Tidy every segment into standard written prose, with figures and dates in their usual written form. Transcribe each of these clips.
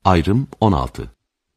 Ayrım 16.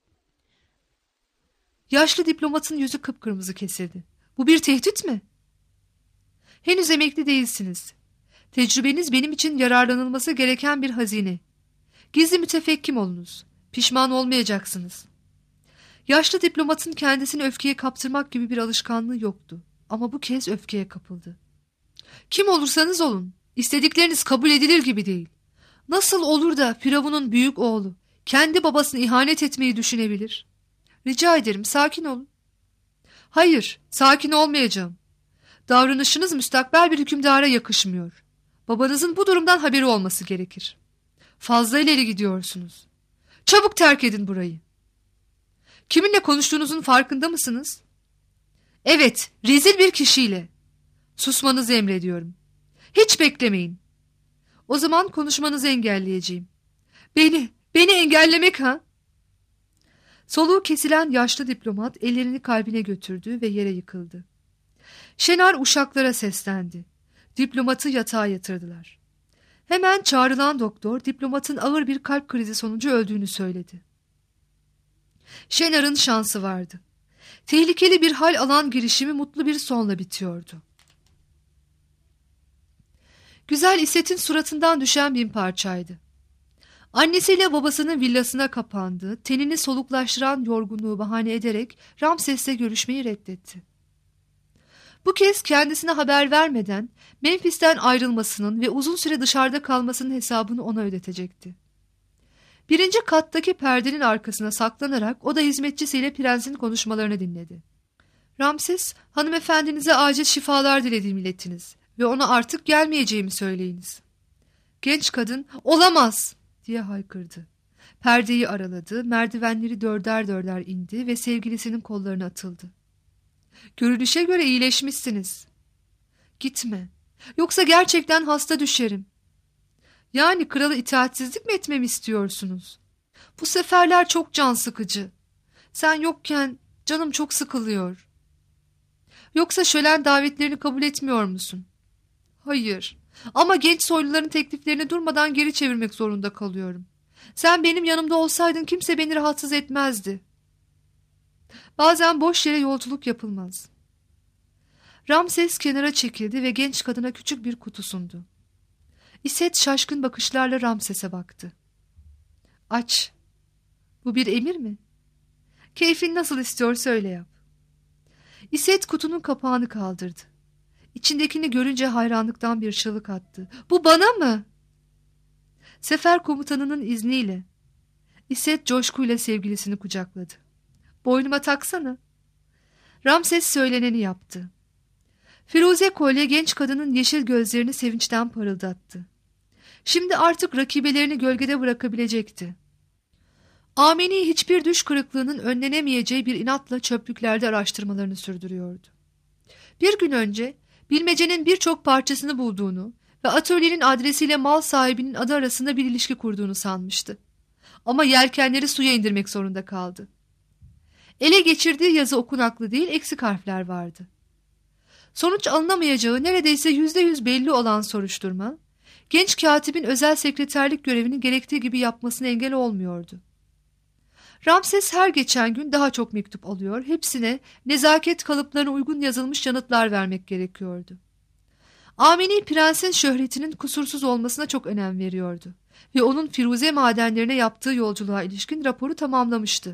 Yaşlı diplomatın yüzü kıpkırmızı kesildi. Bu bir tehdit mi? Henüz emekli değilsiniz. Tecrübeniz benim için yararlanılması gereken bir hazine. Gizli mütefekkim olunuz. Pişman olmayacaksınız. Yaşlı diplomatın kendisini öfkeye kaptırmak gibi bir alışkanlığı yoktu. Ama bu kez öfkeye kapıldı. Kim olursanız olun, istedikleriniz kabul edilir gibi değil. Nasıl olur da Firavun'un büyük oğlu kendi babasına ihanet etmeyi düşünebilir? Rica ederim, sakin olun. Hayır, sakin olmayacağım. Davranışınız müstakbel bir hükümdara yakışmıyor. Babanızın bu durumdan haberi olması gerekir. Fazla ileri gidiyorsunuz. Çabuk terk edin burayı. Kiminle konuştuğunuzun farkında mısınız? Evet, rezil bir kişiyle. Susmanızı emrediyorum. Hiç beklemeyin. O zaman konuşmanızı engelleyeceğim. Beni engellemek ha? Soluğu kesilen yaşlı diplomat ellerini kalbine götürdü ve yere yıkıldı. Şenar uşaklara seslendi. Diplomatı yatağa yatırdılar. Hemen çağrılan doktor diplomatın ağır bir kalp krizi sonucu öldüğünü söyledi. Şenar'ın şansı vardı. Tehlikeli bir hal alan girişimi mutlu bir sonla bitiyordu. Güzel İsset'in suratından düşen bin parçaydı. Annesiyle babasının villasına kapandı, tenini soluklaştıran yorgunluğu bahane ederek Ramses'le görüşmeyi reddetti. Bu kez kendisine haber vermeden Memphis'ten ayrılmasının ve uzun süre dışarıda kalmasının hesabını ona ödetecekti. Birinci kattaki perdenin arkasına saklanarak o da hizmetçisiyle prensin konuşmalarını dinledi. Ramses, hanımefendinize acil şifalar dilediğimi ilettiniz ve ona artık gelmeyeceğimi söyleyiniz. Genç kadın, olamaz diye haykırdı. Perdeyi araladı, merdivenleri dörder dörder indi ve sevgilisinin kollarına atıldı. Görünüşe göre iyileşmişsiniz. Gitme, yoksa gerçekten hasta düşerim. Yani krala itaatsizlik mi etmemi istiyorsunuz? Bu seferler çok can sıkıcı. Sen yokken canım çok sıkılıyor. Yoksa şölen davetlerini kabul etmiyor musun? Hayır, ama genç soyluların tekliflerini durmadan geri çevirmek zorunda kalıyorum. Sen benim yanımda olsaydın kimse beni rahatsız etmezdi. Bazen boş yere yolculuk yapılmaz. Ramses kenara çekildi ve genç kadına küçük bir kutu sundu. İsset şaşkın bakışlarla Ramses'e baktı. Aç. Bu bir emir mi? Keyfin nasıl istiyorsa öyle yap. İsset kutunun kapağını kaldırdı. İçindekini görünce hayranlıktan bir çığlık attı. Bu bana mı? Sefer komutanının izniyle. İsset coşkuyla sevgilisini kucakladı. Boynuma taksana. Ramses söyleneni yaptı. Firuze kolye genç kadının yeşil gözlerini sevinçten parıldattı. Şimdi artık rakibelerini gölgede bırakabilecekti. Ameni hiçbir düş kırıklığının önlenemeyeceği bir inatla çöplüklerde araştırmalarını sürdürüyordu. Bir gün önce bilmecenin birçok parçasını bulduğunu ve atölyenin adresiyle mal sahibinin adı arasında bir ilişki kurduğunu sanmıştı. Ama yelkenleri suya indirmek zorunda kaldı. Ele geçirdiği yazı okunaklı değil, eksik harfler vardı. Sonuç alınamayacağı neredeyse %100 belli olan soruşturma, genç katibin özel sekreterlik görevini gerektiği gibi yapmasına engel olmuyordu. Ramses her geçen gün daha çok mektup alıyor, hepsine nezaket kalıplarına uygun yazılmış yanıtlar vermek gerekiyordu. Ameni prensin şöhretinin kusursuz olmasına çok önem veriyordu ve onun Firuze madenlerine yaptığı yolculuğa ilişkin raporu tamamlamıştı.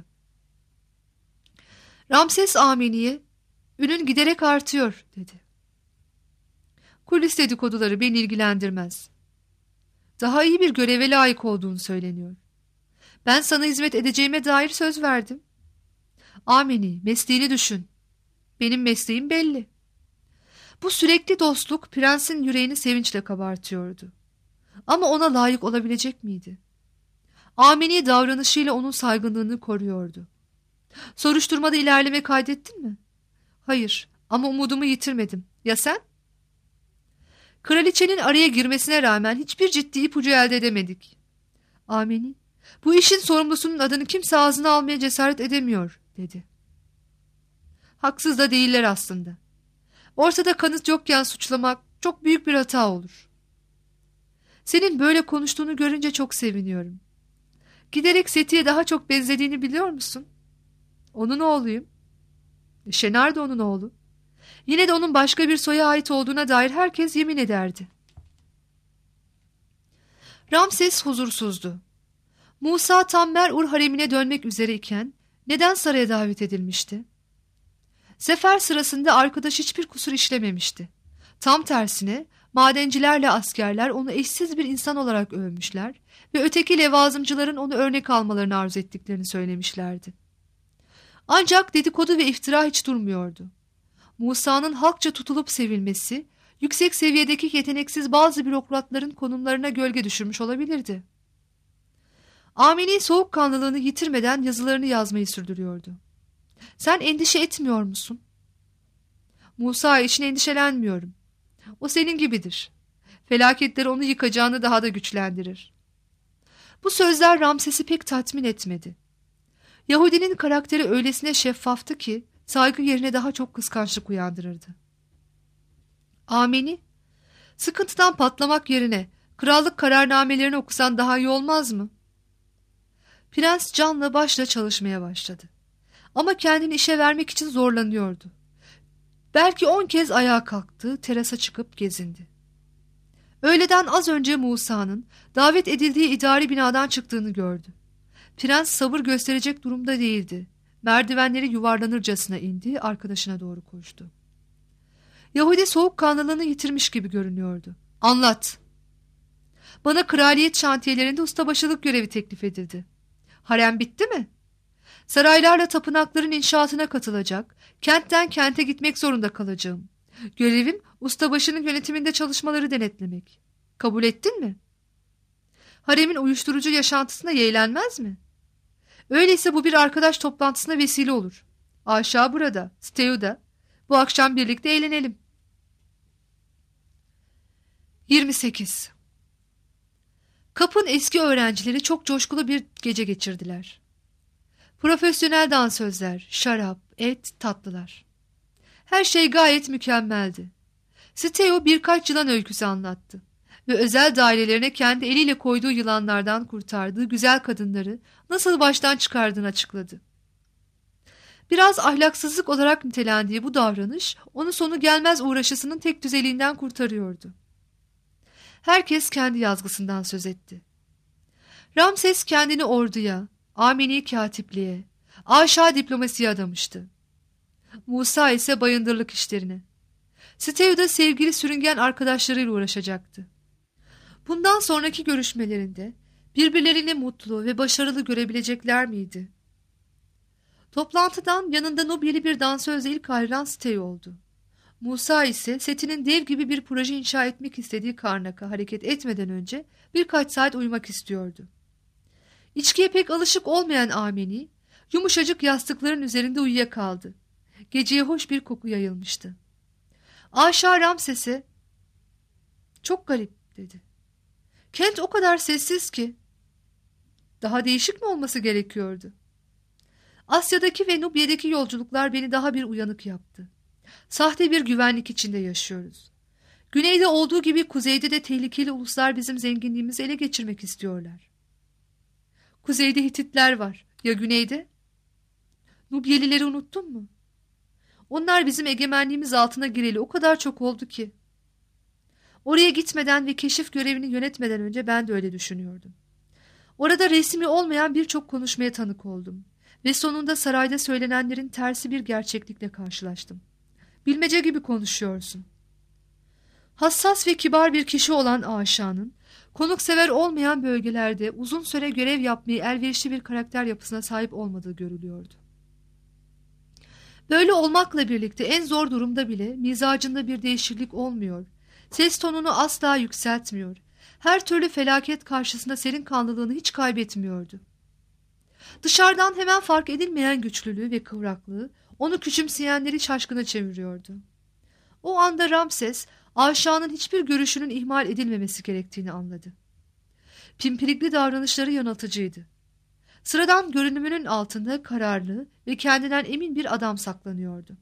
Ramses Ameni'ye, "Ünün giderek artıyor," dedi. "Kulis dedikoduları beni ilgilendirmez. Daha iyi bir göreve layık olduğunu söyleniyor. Ben sana hizmet edeceğime dair söz verdim. Ameni, mesleğini düşün. Benim mesleğim belli." Bu sürekli dostluk prensin yüreğini sevinçle kabartıyordu. Ama ona layık olabilecek miydi? Ameni davranışıyla onun saygınlığını koruyordu. "Soruşturmada ilerleme kaydettin mi?" "Hayır, ama umudumu yitirmedim. Ya sen?" "Kraliçenin araya girmesine rağmen hiçbir ciddi ipucu elde edemedik." "Ameni, bu işin sorumlusunun adını kimse ağzına almaya cesaret edemiyor," dedi. "Haksız da değiller aslında. Ortada kanıt yokken suçlamak çok büyük bir hata olur. Senin böyle konuştuğunu görünce çok seviniyorum. Giderek Seti'ye daha çok benzediğini biliyor musun? Onun oğluyum. Şener de onun oğlu. Yine de onun başka bir soya ait olduğuna dair herkes yemin ederdi. Ramses huzursuzdu. Musa tam Mer-Ur haremine dönmek üzereyken neden saraya davet edilmişti? Sefer sırasında arkadaş hiçbir kusur işlememişti. Tam tersine madencilerle askerler onu eşsiz bir insan olarak övmüşler ve öteki levazımcıların onu örnek almalarını arzu ettiklerini söylemişlerdi. Ancak dedikodu ve iftira hiç durmuyordu. Musa'nın halkça tutulup sevilmesi, yüksek seviyedeki yeteneksiz bazı bürokratların konumlarına gölge düşürmüş olabilirdi. Amini soğukkanlılığını yitirmeden yazılarını yazmayı sürdürüyordu. Sen endişe etmiyor musun? Musa için endişelenmiyorum. O senin gibidir. Felaketler onu yıkacağını daha da güçlendirir. Bu sözler Ramses'i pek tatmin etmedi. Yahudinin karakteri öylesine şeffaftı ki saygı yerine daha çok kıskançlık uyandırırdı. Ameni, sıkıntıdan patlamak yerine krallık kararnamelerini okusan daha iyi olmaz mı? Prens canla başla çalışmaya başladı. Ama kendini işe vermek için zorlanıyordu. Belki 10 kez ayağa kalktı, terasa çıkıp gezindi. Öğleden az önce Musa'nın davet edildiği idari binadan çıktığını gördü. Prens sabır gösterecek durumda değildi. Merdivenleri yuvarlanırcasına indi, arkadaşına doğru koştu. Yahudi soğukkanlılığını yitirmiş gibi görünüyordu. Anlat. Bana kraliyet şantiyelerinde ustabaşılık görevi teklif edildi. Harem bitti mi? Saraylarla tapınakların inşaatına katılacak, kentten kente gitmek zorunda kalacağım. Görevim ustabaşının yönetiminde çalışmaları denetlemek. Kabul ettin mi? Haremin uyuşturucu yaşantısına yeğlenmez mi? Öyleyse bu bir arkadaş toplantısına vesile olur. Aşağı burada, Steu'da. Bu akşam birlikte eğlenelim. 28. Kap'ın eski öğrencileri çok coşkulu bir gece geçirdiler. Profesyonel dansözler, şarap, et, tatlılar. Her şey gayet mükemmeldi. Steo birkaç yılan öyküsü anlattı ve özel dairelerine kendi eliyle koyduğu yılanlardan kurtardığı güzel kadınları nasıl baştan çıkardığını açıkladı. Biraz ahlaksızlık olarak nitelendiği bu davranış onu sonu gelmez uğraşısının tek düzeliğinden kurtarıyordu. Herkes kendi yazgısından söz etti. Ramses kendini orduya, Amini katipliğe, aşağı diplomasiye adamıştı. Musa ise bayındırlık işlerine. Steu da sevgili sürüngen arkadaşlarıyla uğraşacaktı. Bundan sonraki görüşmelerinde birbirlerini mutlu ve başarılı görebilecekler miydi? Toplantıdan yanında Nubyeli bir dansözle ilk ayrılan Steu oldu. Musa ise setinin dev gibi bir proje inşa etmek istediği Karnak'a hareket etmeden önce birkaç saat uyumak istiyordu. İçkiye pek alışık olmayan Ameni, yumuşacık yastıkların üzerinde uyuyakaldı. Geceye hoş bir koku yayılmıştı. Aşağı Ramses'e, "Çok garip," dedi. "Kent o kadar sessiz ki." Daha değişik mi olması gerekiyordu? Asya'daki ve Nubya'daki yolculuklar beni daha bir uyanık yaptı. Sahte bir güvenlik içinde yaşıyoruz. Güneyde olduğu gibi kuzeyde de tehlikeli uluslar bizim zenginliğimizi ele geçirmek istiyorlar. Kuzeyde Hititler var. Ya güneyde? Nubyelileri unuttun mu? Onlar bizim egemenliğimiz altına gireli o kadar çok oldu ki. Oraya gitmeden ve keşif görevini yönetmeden önce ben de öyle düşünüyordum. Orada resmi olmayan birçok konuşmaya tanık oldum. Ve sonunda sarayda söylenenlerin tersi bir gerçeklikle karşılaştım. Bilmece gibi konuşuyorsun. Hassas ve kibar bir kişi olan Aşa'nın, konuksever olmayan bölgelerde uzun süre görev yapmayı elverişli bir karakter yapısına sahip olmadığı görülüyordu. Böyle olmakla birlikte en zor durumda bile mizacında bir değişiklik olmuyor. Ses tonunu asla yükseltmiyor. Her türlü felaket karşısında serin kanlılığını hiç kaybetmiyordu. Dışarıdan hemen fark edilmeyen güçlülüğü ve kıvraklığı onu küçümseyenleri şaşkına çeviriyordu. O anda Ramses, Aşağı'nın hiçbir görüşünün ihmal edilmemesi gerektiğini anladı. Pimpirikli davranışları yanıltıcıydı. Sıradan görünümünün altında kararlı ve kendinden emin bir adam saklanıyordu.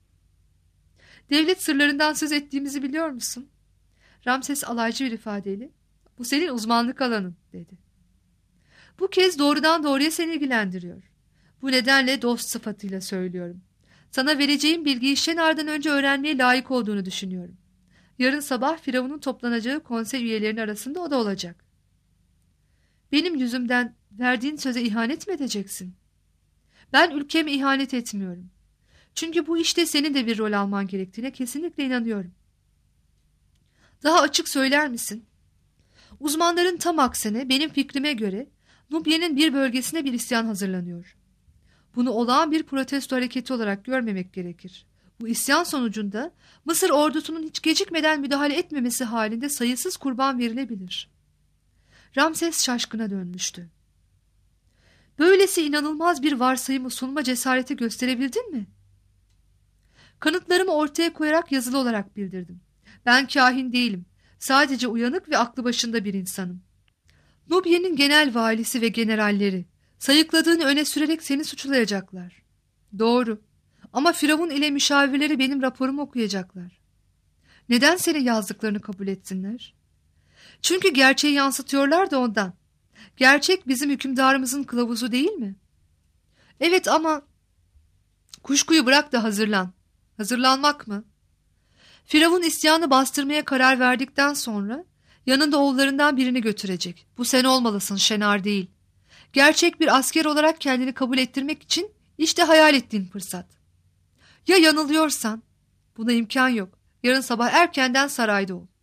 "Devlet sırlarından söz ettiğimizi biliyor musun?" Ramses alaycı bir ifadeyle, "Bu senin uzmanlık alanın," dedi. Bu kez doğrudan doğruya seni ilgilendiriyor. Bu nedenle dost sıfatıyla söylüyorum. Sana vereceğim bilgiyi Şenar'dan önce öğrenmeye layık olduğunu düşünüyorum. Yarın sabah Firavun'un toplanacağı konsey üyelerinin arasında o da olacak. Benim yüzümden verdiğin söze ihanet mi edeceksin? Ben ülkeme ihanet etmiyorum. Çünkü bu işte senin de bir rol alman gerektiğine kesinlikle inanıyorum. Daha açık söyler misin? Uzmanların tam aksine benim fikrime göre Nubya'nın bir bölgesine bir isyan hazırlanıyor. Bunu olağan bir protesto hareketi olarak görmemek gerekir. Bu isyan sonucunda Mısır ordusunun hiç gecikmeden müdahale etmemesi halinde sayısız kurban verilebilir. Ramses şaşkına dönmüştü. Böylesi inanılmaz bir varsayımı sunma cesareti gösterebildin mi? Kanıtlarımı ortaya koyarak yazılı olarak bildirdim. Ben kahin değilim. Sadece uyanık ve aklı başında bir insanım. Nubya'nın genel valisi ve generalleri sayıkladığını öne sürerek seni suçlayacaklar. Doğru. Ama Firavun ile müşavirleri benim raporumu okuyacaklar. Neden senin yazdıklarını kabul etsinler? Çünkü gerçeği yansıtıyorlar da ondan. Gerçek bizim hükümdarımızın kılavuzu değil mi? Evet ama kuşkuyu bırak da hazırlan. Hazırlanmak mı? Firavun isyanı bastırmaya karar verdikten sonra yanında oğullarından birini götürecek. Bu sen olmalısın, Şenar değil. Gerçek bir asker olarak kendini kabul ettirmek için işte hayal ettiğin fırsat. Ya yanılıyorsan? Buna imkan yok. Yarın sabah erkenden sarayda ol.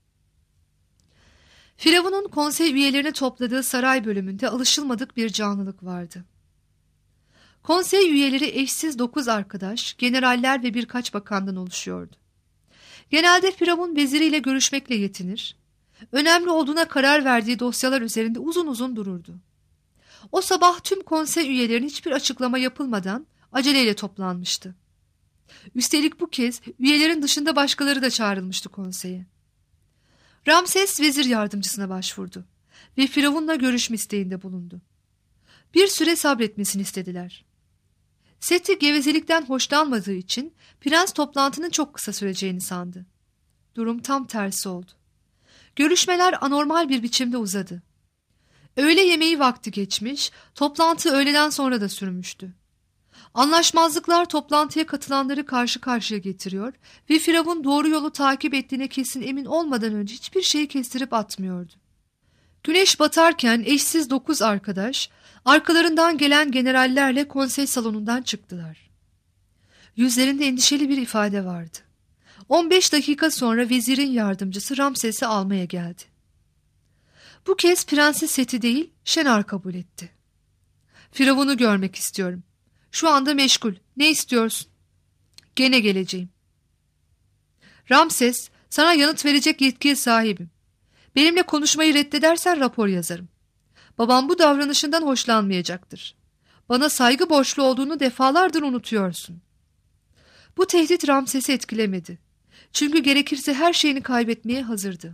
Firavun'un konsey üyelerini topladığı saray bölümünde alışılmadık bir canlılık vardı. Konsey üyeleri eşsiz 9 arkadaş, generaller ve birkaç bakandan oluşuyordu. Genelde Firavun veziriyle görüşmekle yetinir, önemli olduğuna karar verdiği dosyalar üzerinde uzun uzun dururdu. O sabah tüm konsey üyelerinin hiçbir açıklama yapılmadan aceleyle toplanmıştı. Üstelik bu kez üyelerin dışında başkaları da çağrılmıştı konseye. Ramses vezir yardımcısına başvurdu ve Firavun'la görüşme isteğinde bulundu. Bir süre sabretmesini istediler. Seti gevezelikten hoşlanmadığı için prens toplantının çok kısa süreceğini sandı. Durum tam tersi oldu. Görüşmeler anormal bir biçimde uzadı. Öğle yemeği vakti geçmiş, toplantı öğleden sonra da sürmüştü. Anlaşmazlıklar toplantıya katılanları karşı karşıya getiriyor ve Firavun doğru yolu takip ettiğine kesin emin olmadan önce hiçbir şeyi kestirip atmıyordu. Güneş batarken eşsiz 9 arkadaş, arkalarından gelen generallerle konsey salonundan çıktılar. Yüzlerinde endişeli bir ifade vardı. 15 dakika sonra vezirin yardımcısı Ramses'i almaya geldi. Bu kez Prenses Seti değil, Şenar kabul etti. Firavun'u görmek istiyorum. Şu anda meşgul. Ne istiyorsun? Gene geleceğim. Ramses, sana yanıt verecek yetkiye sahibim. Benimle konuşmayı reddedersen rapor yazarım. Babam bu davranışından hoşlanmayacaktır. Bana saygı borçlu olduğunu defalardır unutuyorsun. Bu tehdit Ramses'i etkilemedi. Çünkü gerekirse her şeyini kaybetmeye hazırdı.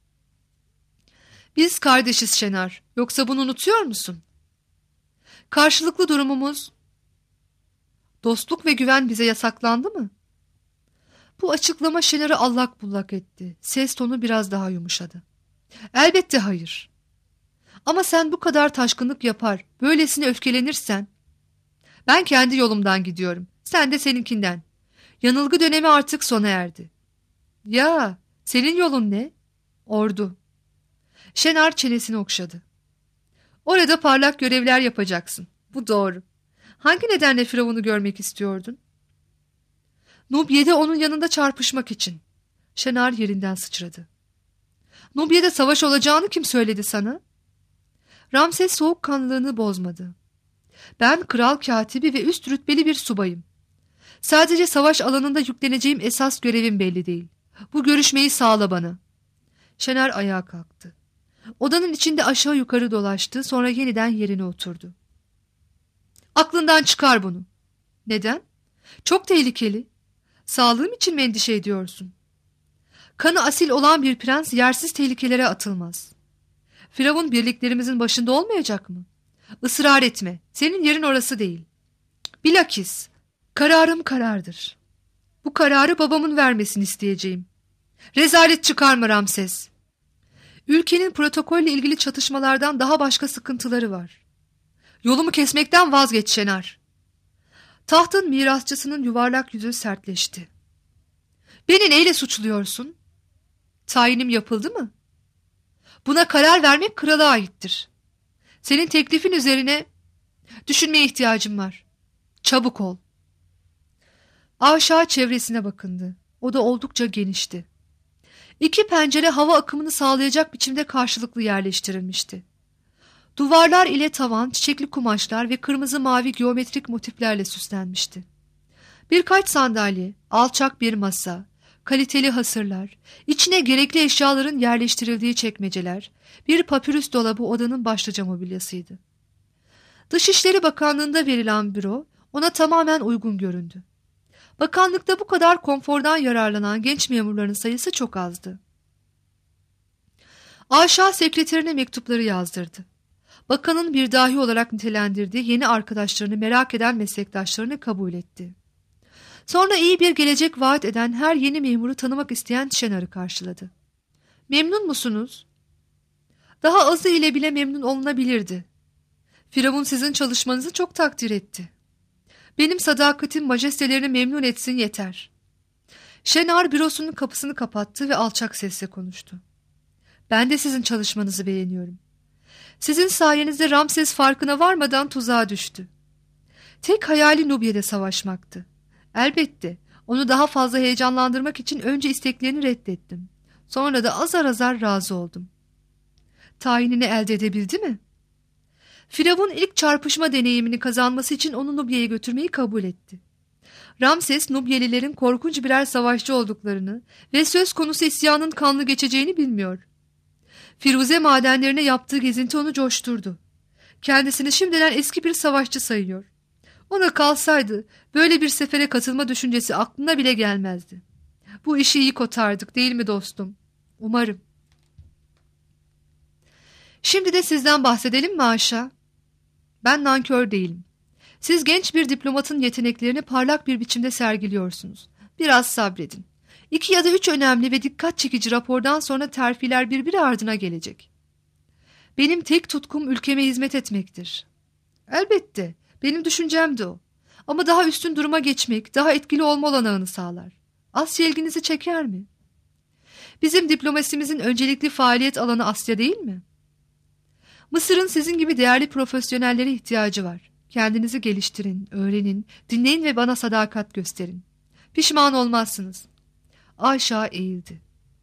Biz kardeşiz Şenar. Yoksa bunu unutuyor musun? Karşılıklı durumumuz... Dostluk ve güven bize yasaklandı mı? Bu açıklama Şenar'ı allak bullak etti. Ses tonu biraz daha yumuşadı. Elbette hayır. Ama sen bu kadar taşkınlık yapar, böylesine öfkelenirsen... Ben kendi yolumdan gidiyorum. Sen de seninkinden. Yanılgı dönemi artık sona erdi. Ya, senin yolun ne? Ordu. Şenar çenesini okşadı. Orada parlak görevler yapacaksın. Bu doğru. Hangi nedenle Firavun'u görmek istiyordun? Nubya'da onun yanında çarpışmak için. Şenar yerinden sıçradı. Nubya'da savaş olacağını kim söyledi sana? Ramses soğukkanlılığını bozmadı. Ben kral katibi ve üst rütbeli bir subayım. Sadece savaş alanında yükleneceğim esas görevim belli değil. Bu görüşmeyi sağla bana. Şenar ayağa kalktı. Odanın içinde aşağı yukarı dolaştı, sonra yeniden yerine oturdu. Aklından çıkar bunu. Neden? Çok tehlikeli. Sağlığım için mi endişe ediyorsun? Kanı asil olan bir prens yersiz tehlikelere atılmaz. Firavun birliklerimizin başında olmayacak mı? Israr etme. Senin yerin orası değil. Bilakis kararım karardır. Bu kararı babamın vermesini isteyeceğim. Rezalet çıkarma Ramses. Ülkenin protokolle ilgili çatışmalardan daha başka sıkıntıları var. Yolumu kesmekten vazgeç Şenar. Tahtın mirasçısının yuvarlak yüzü sertleşti. Beni neyle suçluyorsun? Tayinim yapıldı mı? Buna karar vermek krala aittir. Senin teklifin üzerine düşünmeye ihtiyacım var. Çabuk ol. Aşağı çevresine bakındı. O da oldukça genişti. 2 pencere hava akımını sağlayacak biçimde karşılıklı yerleştirilmişti. Duvarlar ile tavan, çiçekli kumaşlar ve kırmızı mavi geometrik motiflerle süslenmişti. Birkaç sandalye, alçak bir masa, kaliteli hasırlar, içine gerekli eşyaların yerleştirildiği çekmeceler, bir papirüs dolabı odanın başlıca mobilyasıydı. Dışişleri Bakanlığı'nda verilen büro ona tamamen uygun göründü. Bakanlıkta bu kadar konfordan yararlanan genç memurların sayısı çok azdı. Aşağı sekreterine mektupları yazdırdı. Bakanın bir dahi olarak nitelendirdiği yeni arkadaşlarını merak eden meslektaşlarını kabul etti. Sonra iyi bir gelecek vaat eden her yeni memuru tanımak isteyen Şenar'ı karşıladı. Memnun musunuz? Daha azı ile bile memnun olunabilirdi. Firavun sizin çalışmanızı çok takdir etti. Benim sadakatim majestelerini memnun etsin yeter. Şenar bürosunun kapısını kapattı ve alçak sesle konuştu. Ben de sizin çalışmanızı beğeniyorum. Sizin sayenizde Ramses farkına varmadan tuzağa düştü. Tek hayali Nubye'de savaşmaktı. Elbette onu daha fazla heyecanlandırmak için önce isteklerini reddettim. Sonra da azar azar razı oldum. Tayinini elde edebildi mi? Firavun ilk çarpışma deneyimini kazanması için onu Nubye'ye götürmeyi kabul etti. Ramses, Nubyelilerin korkunç birer savaşçı olduklarını ve söz konusu isyanın kanlı geçeceğini bilmiyor. Firuze madenlerine yaptığı gezinti onu coşturdu. Kendisini şimdiden eski bir savaşçı sayıyor. Ona kalsaydı böyle bir sefere katılma düşüncesi aklına bile gelmezdi. Bu işi iyi kotardık değil mi dostum? Umarım. Şimdi de sizden bahsedelim mi Aşa? Ben nankör değilim. Siz genç bir diplomatın yeteneklerini parlak bir biçimde sergiliyorsunuz. Biraz sabredin. 2 ya da 3 önemli ve dikkat çekici rapordan sonra terfiler birbiri ardına gelecek. Benim tek tutkum ülkeme hizmet etmektir. Elbette, benim düşüncem de o. Ama daha üstün duruma geçmek, daha etkili olma olanağını sağlar. Asya ilginizi çeker mi? Bizim diplomasimizin öncelikli faaliyet alanı Asya değil mi? Mısır'ın sizin gibi değerli profesyonellere ihtiyacı var. Kendinizi geliştirin, öğrenin, dinleyin ve bana sadakat gösterin. Pişman olmazsınız. Aşağı eğildi.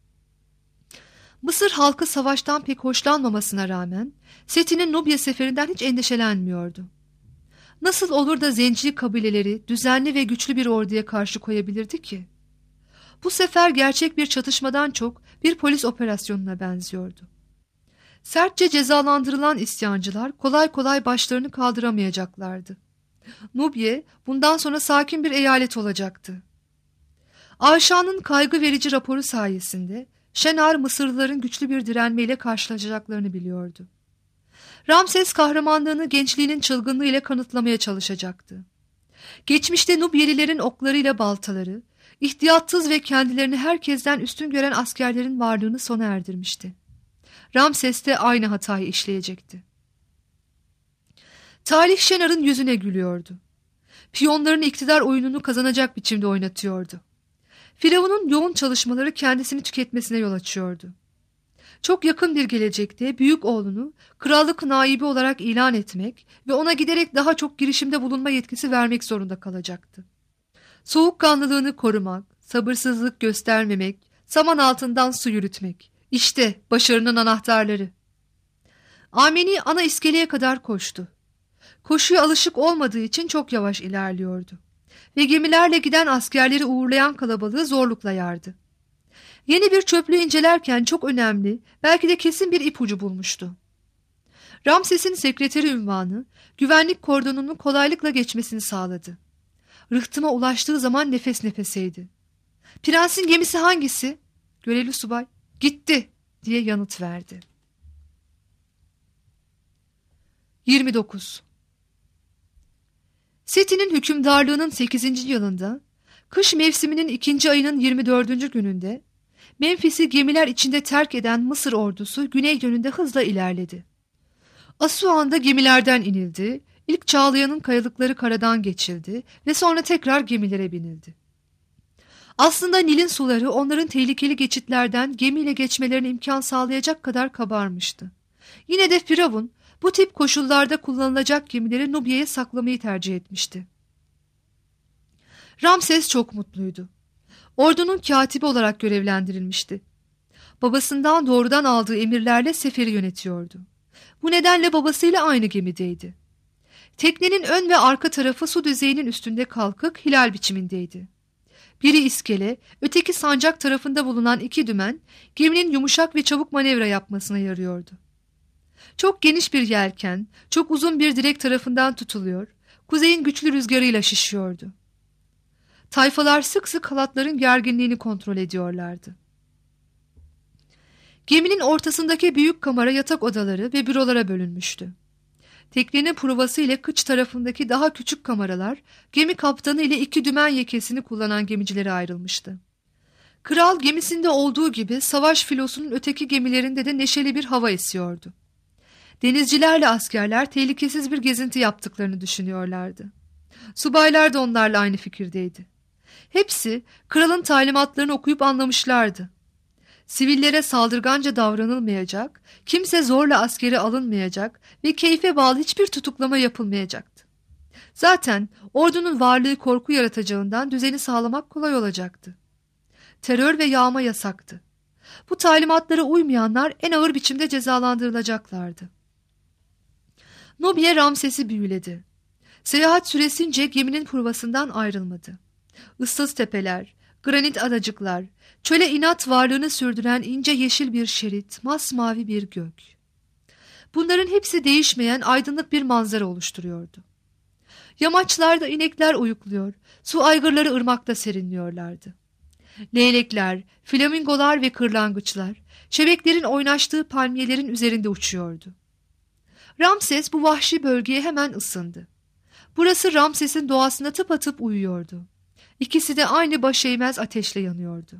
Mısır halkı savaştan pek hoşlanmamasına rağmen Seti'nin Nubya seferinden hiç endişelenmiyordu. Nasıl olur da Zenci kabileleri düzenli ve güçlü bir orduya karşı koyabilirdi ki? Bu sefer gerçek bir çatışmadan çok bir polis operasyonuna benziyordu. Sertçe cezalandırılan isyancılar kolay kolay başlarını kaldıramayacaklardı. Nubye bundan sonra sakin bir eyalet olacaktı. Aşa'nın kaygı verici raporu sayesinde Şenar Mısırlıların güçlü bir direnmeyle karşılaşacaklarını biliyordu. Ramses kahramanlığını gençliğinin çılgınlığı ile kanıtlamaya çalışacaktı. Geçmişte Nubyelilerin oklarıyla baltaları, ihtiyatsız ve kendilerini herkesten üstün gören askerlerin varlığını sona erdirmişti. Ramses de aynı hatayı işleyecekti. Talih Şenar'ın yüzüne gülüyordu. Piyonların iktidar oyununu kazanacak biçimde oynatıyordu. Firavun'un yoğun çalışmaları kendisini tüketmesine yol açıyordu. Çok yakın bir gelecekte büyük oğlunu krallık naibi olarak ilan etmek ve ona giderek daha çok girişimde bulunma yetkisi vermek zorunda kalacaktı. Soğukkanlılığını korumak, sabırsızlık göstermemek, saman altından su yürütmek. İşte başarının anahtarları. Ameni ana iskeleye kadar koştu. Koşuya alışık olmadığı için çok yavaş ilerliyordu. Ve gemilerle giden askerleri uğurlayan kalabalığı zorlukla yardı. Yeni bir çöplüğü incelerken çok önemli, belki de kesin bir ipucu bulmuştu. Ramses'in sekreteri unvanı, güvenlik kordonunun kolaylıkla geçmesini sağladı. Rıhtıma ulaştığı zaman nefes nefeseydi. "Prensin gemisi hangisi?" Görevli subay, "Gitti," diye yanıt verdi. 29. Seti'nin hükümdarlığının 8. yılında, kış mevsiminin 2. ayının 24. gününde, Memphis'i gemiler içinde terk eden Mısır ordusu güney yönünde hızla ilerledi. Asuan'da gemilerden inildi, ilk çağlayanın kayalıkları karadan geçildi ve sonra tekrar gemilere binildi. Aslında Nil'in suları onların tehlikeli geçitlerden gemiyle geçmelerine imkan sağlayacak kadar kabarmıştı. Yine de Firavun bu tip koşullarda kullanılacak gemileri Nubya'ya saklamayı tercih etmişti. Ramses çok mutluydu. Ordunun katibi olarak görevlendirilmişti. Babasından doğrudan aldığı emirlerle seferi yönetiyordu. Bu nedenle babasıyla aynı gemideydi. Teknenin ön ve arka tarafı su düzeyinin üstünde kalkık hilal biçimindeydi. Biri iskele, öteki sancak tarafında bulunan iki dümen geminin yumuşak ve çabuk manevra yapmasına yarıyordu. Çok geniş bir yelken, çok uzun bir direk tarafından tutuluyor, kuzeyin güçlü rüzgarıyla şişiyordu. Tayfalar sık sık halatların gerginliğini kontrol ediyorlardı. Geminin ortasındaki büyük kamera yatak odaları ve bürolara bölünmüştü. Teknenin provası ile kıç tarafındaki daha küçük kameralar, gemi kaptanı ile iki dümen yekesini kullanan gemicilere ayrılmıştı. Kral gemisinde olduğu gibi savaş filosunun öteki gemilerinde de neşeli bir hava esiyordu. Denizcilerle askerler tehlikesiz bir gezinti yaptıklarını düşünüyorlardı. Subaylar da onlarla aynı fikirdeydi. Hepsi kralın talimatlarını okuyup anlamışlardı. Sivillere saldırganca davranılmayacak, kimse zorla askere alınmayacak ve keyfe bağlı hiçbir tutuklama yapılmayacaktı. Zaten ordunun varlığı korku yaratacağından düzeni sağlamak kolay olacaktı. Terör ve yağma yasaktı. Bu talimatlara uymayanlar en ağır biçimde cezalandırılacaklardı. Nubye Ramses'i büyüledi. Seyahat süresince geminin provasından ayrılmadı. Issız tepeler, granit adacıklar, çöle inat varlığını sürdüren ince yeşil bir şerit, masmavi bir gök. Bunların hepsi değişmeyen aydınlık bir manzara oluşturuyordu. Yamaçlarda inekler uyukluyor, su aygırları ırmakta serinliyorlardı. Leylekler, flamingolar ve kırlangıçlar, şebeklerin oynaştığı palmiyelerin üzerinde uçuyordu. Ramses bu vahşi bölgeye hemen ısındı. Burası Ramses'in doğasına tıpatıp uyuyordu. İkisi de aynı başeğmez ateşle yanıyordu.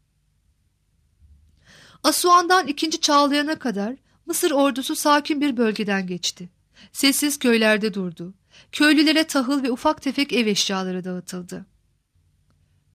Asuan'dan 2. Çağlayan'a kadar Mısır ordusu sakin bir bölgeden geçti. Sessiz köylerde durdu. Köylülere tahıl ve ufak tefek ev eşyaları dağıtıldı.